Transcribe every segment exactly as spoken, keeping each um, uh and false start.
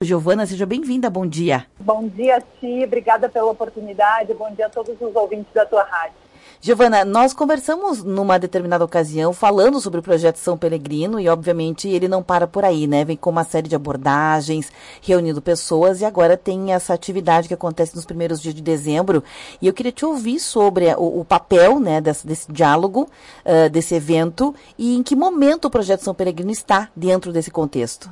Giovana, seja bem-vinda, bom dia. Bom dia, Ti, obrigada pela oportunidade, bom dia a todos os ouvintes da tua rádio. Giovana, nós conversamos numa determinada ocasião falando sobre o projeto São Pelegrino e, obviamente, ele não para por aí, né? Vem com uma série de abordagens, reunindo pessoas e agora tem essa atividade que acontece nos primeiros dias de dezembro. E eu queria te ouvir sobre o, o papel, né, desse, desse diálogo, uh, desse evento e em que momento o projeto São Pelegrino está dentro desse contexto.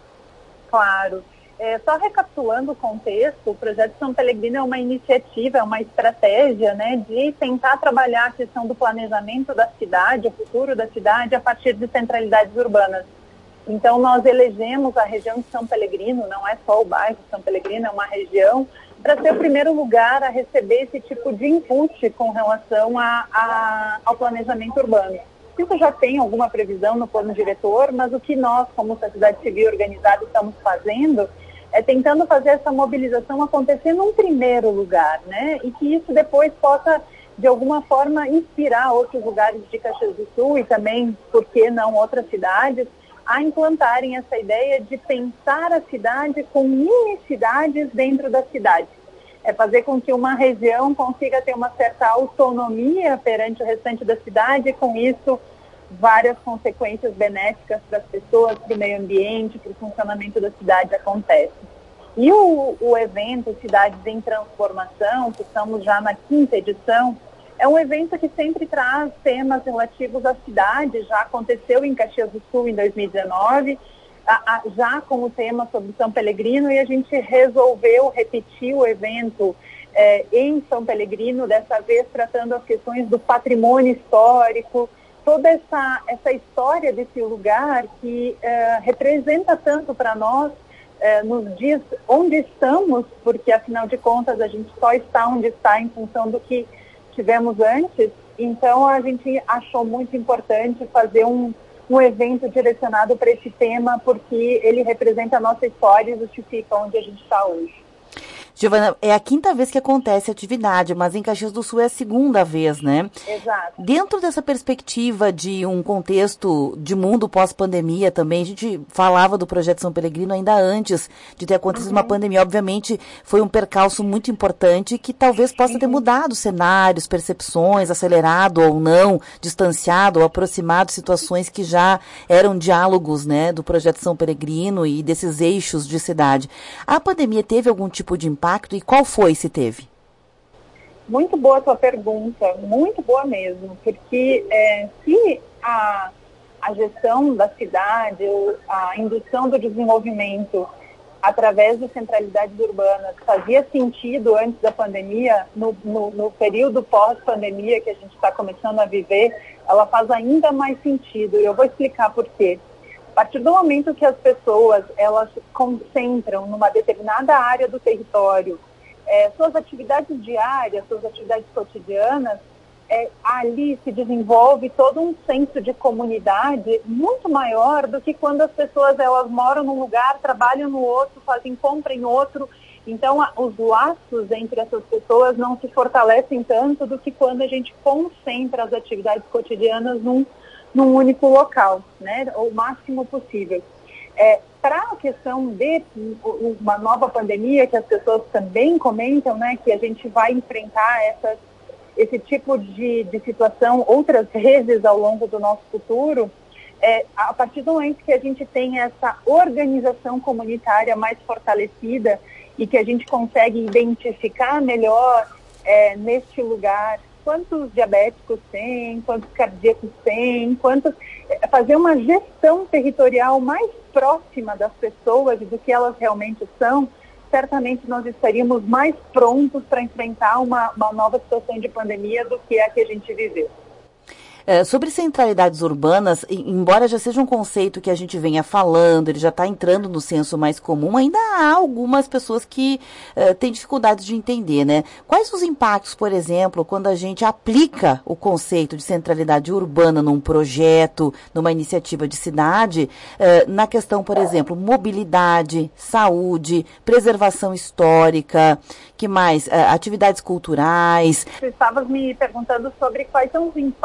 Claro. É, só recapitulando o contexto, o Projeto São Pelegrino é uma iniciativa, é uma estratégia, né, de tentar trabalhar a questão do planejamento da cidade, o futuro da cidade, a partir de centralidades urbanas. Então, nós elegemos a região de São Pelegrino, não é só o bairro São Pelegrino, é uma região, para ser o primeiro lugar a receber esse tipo de input com relação a, a, ao planejamento urbano. Isso já tem alguma previsão no plano diretor, mas o que nós, como sociedade civil organizada, estamos fazendo é tentando fazer essa mobilização acontecer num primeiro lugar, né? E que isso depois possa, de alguma forma, inspirar outros lugares de Caxias do Sul e também, por que não, outras cidades, a implantarem essa ideia de pensar a cidade com mini-cidades dentro da cidade. É fazer com que uma região consiga ter uma certa autonomia perante o restante da cidade e, com isso, várias consequências benéficas para as pessoas, para o meio ambiente, para o funcionamento da cidade acontecem. E o, o evento Cidades em Transformação, que estamos já na quinta edição, é um evento que sempre traz temas relativos à cidade. Já aconteceu em Caxias do Sul em dois mil e dezenove, a, a, já com o tema sobre São Pelegrino, e a gente resolveu repetir o evento é, em São Pelegrino, dessa vez tratando as questões do patrimônio histórico, toda essa, essa história desse lugar que uh, representa tanto para nós, uh, nos dias onde estamos, porque afinal de contas a gente só está onde está em função do que tivemos antes. Então a gente achou muito importante fazer um, um evento direcionado para esse tema, porque ele representa a nossa história e justifica onde a gente está hoje. Giovana, é a quinta vez que acontece a atividade, mas em Caxias do Sul é a segunda vez, né? Exato. Dentro dessa perspectiva de um contexto de mundo pós-pandemia também, a gente falava do Projeto São Pelegrino ainda antes de ter acontecido uhum. uma pandemia. Obviamente, foi um percalço muito importante que talvez possa uhum. ter mudado cenários, percepções, acelerado ou não, distanciado ou aproximado situações que já eram diálogos, né, do Projeto São Pelegrino e desses eixos de cidade. A pandemia teve algum tipo de impacto? E qual foi, se teve? Muito boa a tua pergunta, muito boa mesmo, porque é, se a, a gestão da cidade, a indução do desenvolvimento através de centralidades urbanas fazia sentido antes da pandemia, no, no, no período pós-pandemia que a gente está começando a viver, ela faz ainda mais sentido, e eu vou explicar por quê. A partir do momento que as pessoas elas se concentram numa determinada área do território, é, suas atividades diárias, suas atividades cotidianas, é, ali se desenvolve todo um senso de comunidade muito maior do que quando as pessoas elas moram num lugar, trabalham no outro, fazem compra em outro. Então, a, os laços entre essas pessoas não se fortalecem tanto do que quando a gente concentra as atividades cotidianas num num único local, né, o máximo possível. É, para a questão de uma nova pandemia, que as pessoas também comentam, né, que a gente vai enfrentar essas, esse tipo de, de situação outras vezes ao longo do nosso futuro, é, a partir do momento que a gente tem essa organização comunitária mais fortalecida e que a gente consegue identificar melhor é, neste lugar quantos diabéticos tem, quantos cardíacos tem, quantos, fazer uma gestão territorial mais próxima das pessoas e do que elas realmente são, certamente nós estaríamos mais prontos para enfrentar uma, uma nova situação de pandemia do que a que a gente viveu. É, sobre centralidades urbanas, embora já seja um conceito que a gente venha falando, ele já está entrando no senso mais comum, ainda há algumas pessoas que uh, têm dificuldades de entender, né? Quais os impactos, por exemplo, quando a gente aplica o conceito de centralidade urbana num projeto, numa iniciativa de cidade, uh, na questão, por exemplo, mobilidade, saúde, preservação histórica, que mais? Uh, atividades culturais. Você estava me perguntando sobre quais são os impactos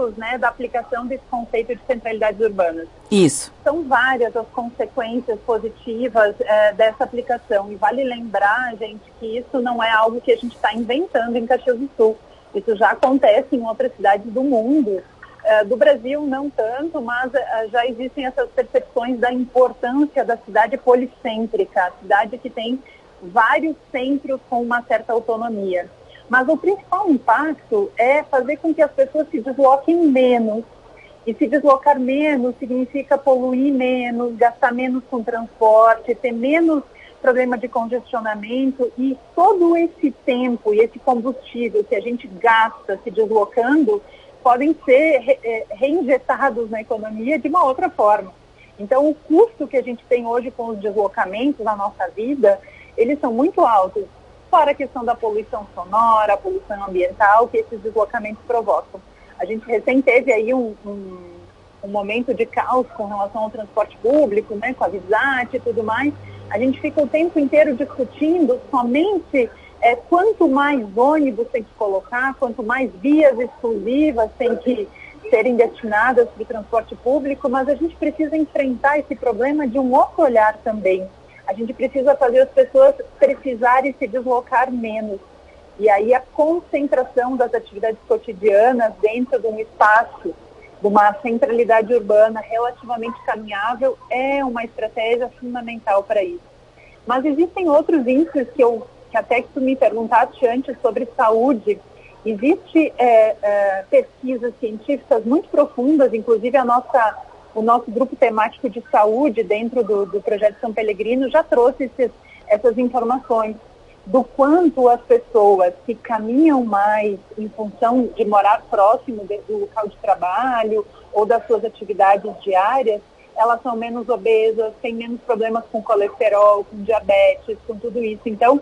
anos, né, da aplicação desse conceito de centralidades urbanas. Isso. São várias as consequências positivas é, dessa aplicação. E vale lembrar, gente, que isso não é algo que a gente está inventando em Caxias do Sul. Isso já acontece em outras cidades do mundo. É, do Brasil, não tanto, mas é, já existem essas percepções da importância da cidade policêntrica, a cidade que tem vários centros com uma certa autonomia. Mas o principal impacto é fazer com que as pessoas se desloquem menos. E se deslocar menos significa poluir menos, gastar menos com transporte, ter menos problema de congestionamento. E todo esse tempo e esse combustível que a gente gasta se deslocando podem ser re, é, reinjetados na economia de uma outra forma. Então, o custo que a gente tem hoje com os deslocamentos na nossa vida, eles são muito altos. Fora a questão da poluição sonora, a poluição ambiental que esses deslocamentos provocam. A gente recém teve aí um, um, um momento de caos com relação ao transporte público, né, com a Visat e tudo mais. A gente fica o tempo inteiro discutindo somente é, quanto mais ônibus tem que colocar, quanto mais vias exclusivas tem que serem destinadas para o transporte público, mas a gente precisa enfrentar esse problema de um outro olhar também. A gente precisa fazer as pessoas precisarem se deslocar menos. E aí a concentração das atividades cotidianas dentro de um espaço, de uma centralidade urbana relativamente caminhável, é uma estratégia fundamental para isso. Mas existem outros índices que, eu, que até que tu me perguntaste antes sobre saúde. Existem é, é, pesquisas científicas muito profundas, inclusive a nossa... O nosso grupo temático de saúde dentro do, do Projeto São Pelegrino já trouxe esses, essas informações do quanto as pessoas que caminham mais em função de morar próximo do local de trabalho ou das suas atividades diárias, elas são menos obesas, têm menos problemas com colesterol, com diabetes, com tudo isso. Então,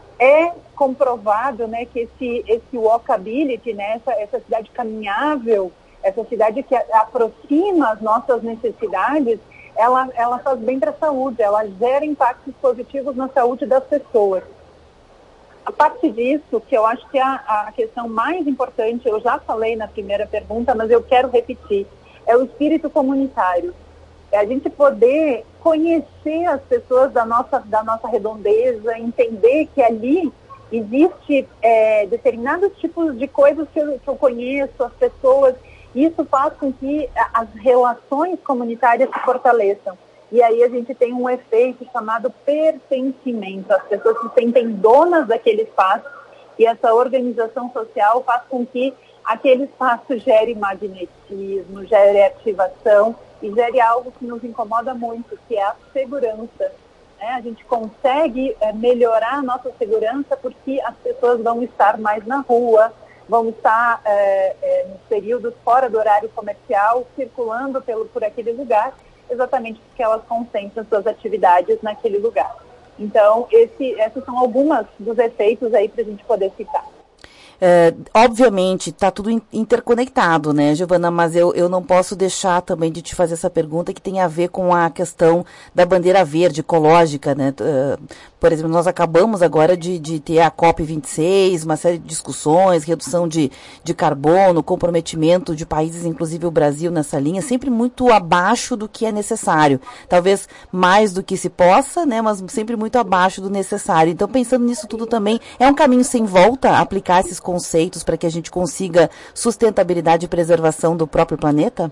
é comprovado, né, que esse, esse walkability, né, essa, essa cidade caminhável, essa cidade que aproxima as nossas necessidades, ela, ela faz bem para a saúde, ela gera impactos positivos na saúde das pessoas. A parte disso, que eu acho que é a, a questão mais importante, eu já falei na primeira pergunta, mas eu quero repetir, é o espírito comunitário. É a gente poder conhecer as pessoas da nossa, da nossa redondeza, entender que ali existe é, determinados tipos de coisas que eu, que eu conheço, as pessoas. Isso faz com que as relações comunitárias se fortaleçam. E aí a gente tem um efeito chamado pertencimento. As pessoas se sentem donas daquele espaço e essa organização social faz com que aquele espaço gere magnetismo, gere ativação e gere algo que nos incomoda muito, que é a segurança. Né? A gente consegue é, melhorar a nossa segurança porque as pessoas vão estar mais na rua, vão estar é, é, nos períodos fora do horário comercial, circulando pelo, por aquele lugar, exatamente porque elas concentram suas atividades naquele lugar. Então, esse, esses são algumas dos efeitos aí para a gente poder citar. É, obviamente, está tudo interconectado, né, Giovana? Mas eu, eu não posso deixar também de te fazer essa pergunta que tem a ver com a questão da bandeira verde ecológica, né? Uh, por exemplo, nós acabamos agora de, de ter a COP vinte e seis, uma série de discussões, redução de, de carbono, comprometimento de países, inclusive o Brasil, nessa linha, sempre muito abaixo do que é necessário. Talvez mais do que se possa, né? Mas sempre muito abaixo do necessário. Então, pensando nisso tudo também, é um caminho sem volta aplicar esses conceitos para que a gente consiga sustentabilidade e preservação do próprio planeta?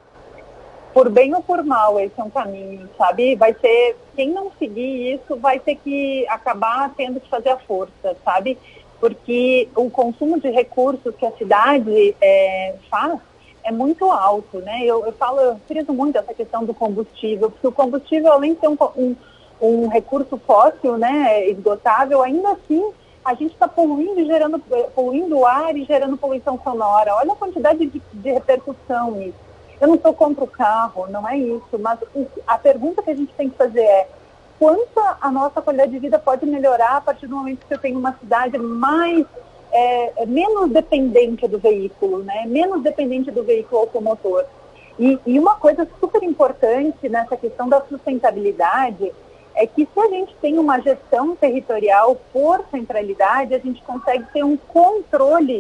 Por bem ou por mal, esse é um caminho, sabe? Vai ser, quem não seguir isso vai ter que acabar tendo que fazer a força, sabe? Porque o consumo de recursos que a cidade é, faz é muito alto, né? Eu, eu falo, eu friso muito essa questão do combustível, porque o combustível, além de ser um, um, um recurso fóssil, né, esgotável, ainda assim a gente está poluindo, gerando, poluindo o ar e gerando poluição sonora. Olha a quantidade de, de repercussão nisso. Eu não sou contra o carro, não é isso, mas a pergunta que a gente tem que fazer é quanto a nossa qualidade de vida pode melhorar a partir do momento que eu tenho uma cidade mais, é, menos dependente do veículo, né? Menos dependente do veículo automotor. E, e uma coisa super importante nessa questão da sustentabilidade é que se a gente tem uma gestão territorial por centralidade, a gente consegue ter um controle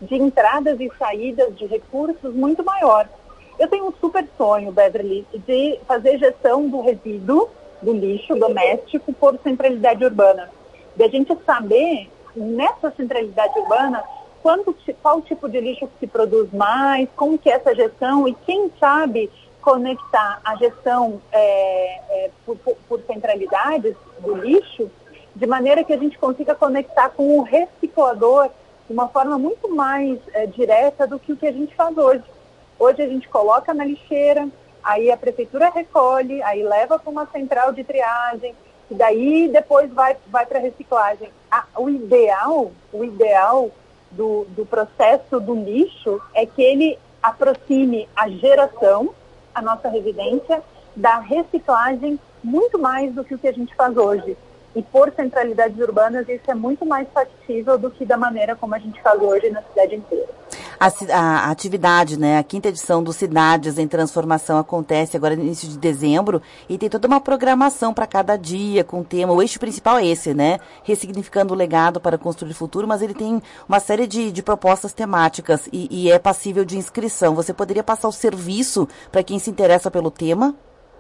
de entradas e saídas de recursos muito maior. Eu tenho um super sonho, Beverly, de fazer gestão do resíduo, do lixo doméstico por centralidade urbana. De a gente saber, nessa centralidade urbana, quando, qual tipo de lixo que se produz mais, como que é essa gestão e quem sabe conectar a gestão é, é, por, por centralidades do lixo, de maneira que a gente consiga conectar com o reciclador de uma forma muito mais é, direta do que o que a gente faz hoje. Hoje a gente coloca na lixeira, aí a prefeitura recolhe, aí leva para uma central de triagem, e daí depois vai, vai para a reciclagem. Ah, o ideal, o ideal do, do processo do lixo é que ele aproxime a geração, a nossa residência, da reciclagem muito mais do que o que a gente faz hoje. E por centralidades urbanas isso é muito mais factível do que da maneira como a gente faz hoje na cidade inteira. A, a atividade, né, a quinta edição do Cidades em Transformação acontece agora no início de dezembro e tem toda uma programação para cada dia com tema. O eixo principal é esse, né? Ressignificando o legado para construir o futuro, mas ele tem uma série de, de propostas temáticas e, e é passível de inscrição. Você poderia passar o serviço para quem se interessa pelo tema?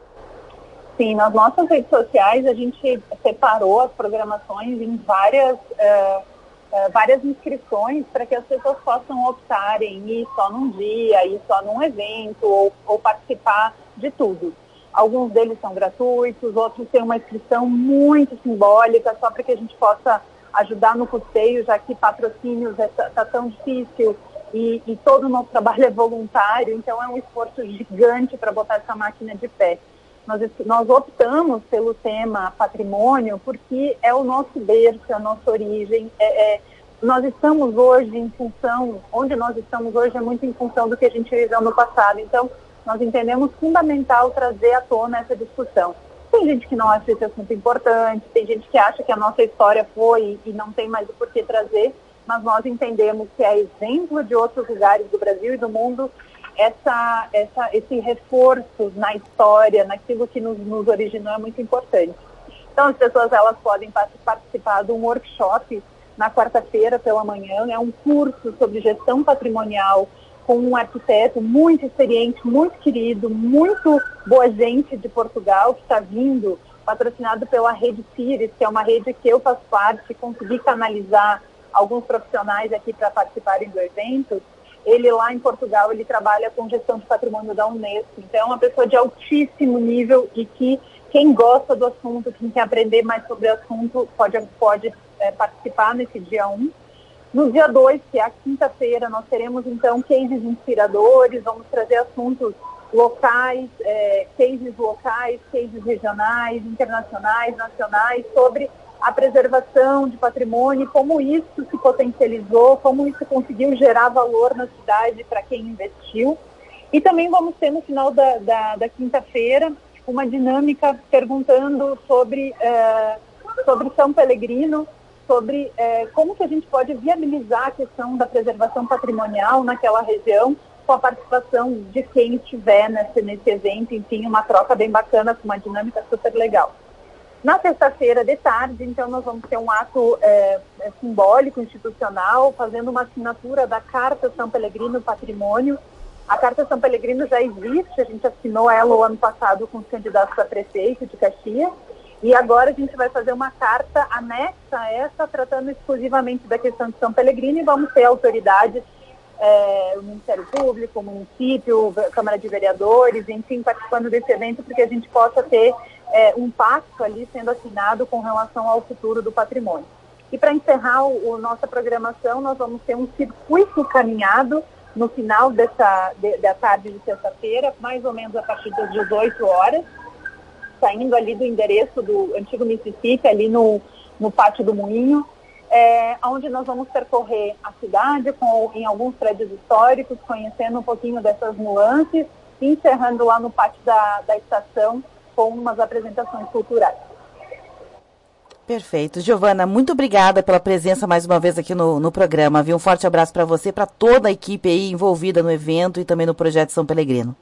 Sim, nas nossas redes sociais a gente separou as programações em várias, uh, uh, várias inscrições para que as pessoas possam optarem em ir só num dia, ir só num evento ou, ou participar de tudo. Alguns deles são gratuitos, outros têm uma inscrição muito simbólica, só para que a gente possa ajudar no custeio, já que patrocínios está tá tão difícil e, e todo o nosso trabalho é voluntário, então é um esforço gigante para botar essa máquina de pé. Nós, nós optamos pelo tema patrimônio porque é o nosso berço, é a nossa origem. É, é, nós estamos hoje em função, onde nós estamos hoje é muito em função do que a gente viveu no passado. Então, nós entendemos fundamental trazer à tona essa discussão. Tem gente que não acha esse assunto importante, tem gente que acha que a nossa história foi e não tem mais o porquê trazer, mas nós entendemos que é exemplo de outros lugares do Brasil e do mundo. Essa, essa, esse reforço na história, naquilo que nos, nos originou é muito importante. Então as pessoas elas podem participar de um workshop na quarta-feira pela manhã, é um curso sobre gestão patrimonial com um arquiteto muito experiente, muito querido, muito boa gente de Portugal, que está vindo, patrocinado pela Rede Cires, que é uma rede que eu faço parte, consegui canalizar alguns profissionais aqui para participarem do evento. Ele lá em Portugal, ele trabalha com gestão de patrimônio da Unesco, então é uma pessoa de altíssimo nível e que quem gosta do assunto, quem quer aprender mais sobre o assunto, pode, pode é, participar nesse dia um. No dia dois, que é a quinta-feira, nós teremos então cases inspiradores, vamos trazer assuntos locais, é, cases locais, cases regionais, internacionais, nacionais, sobre a preservação de patrimônio, como isso se potencializou, como isso conseguiu gerar valor na cidade para quem investiu. E também vamos ter no final da, da, da quinta-feira uma dinâmica perguntando sobre, eh, sobre São Pelegrino, sobre eh, como que a gente pode viabilizar a questão da preservação patrimonial naquela região, com a participação de quem estiver nesse, nesse evento, enfim, uma troca bem bacana, com uma dinâmica super legal. Na sexta-feira de tarde, então, nós vamos ter um ato é, é, simbólico, institucional, fazendo uma assinatura da Carta São Pelegrino Patrimônio. A Carta São Pelegrino já existe, a gente assinou ela o ano passado com os candidatos a prefeito de Caxias, e agora a gente vai fazer uma carta anexa a essa, tratando exclusivamente da questão de São Pelegrino, e vamos ter autoridades, é, o Ministério Público, o município, a Câmara de Vereadores, enfim, participando desse evento, porque a gente possa ter É, um pacto ali sendo assinado com relação ao futuro do patrimônio. E para encerrar o, o nossa programação, nós vamos ter um circuito caminhado no final dessa, de, da tarde de sexta-feira, mais ou menos a partir das dezoito horas, saindo ali do endereço do antigo Mississippi, ali no, no Pátio do Moinho, é, onde nós vamos percorrer a cidade com, em alguns prédios históricos, conhecendo um pouquinho dessas nuances, e encerrando lá no pátio da, da estação, com umas apresentações culturais. Perfeito. Giovana, muito obrigada pela presença mais uma vez aqui no, no programa. Viu? Um forte abraço para você, para toda a equipe aí envolvida no evento e também no Projeto São Pelegrino.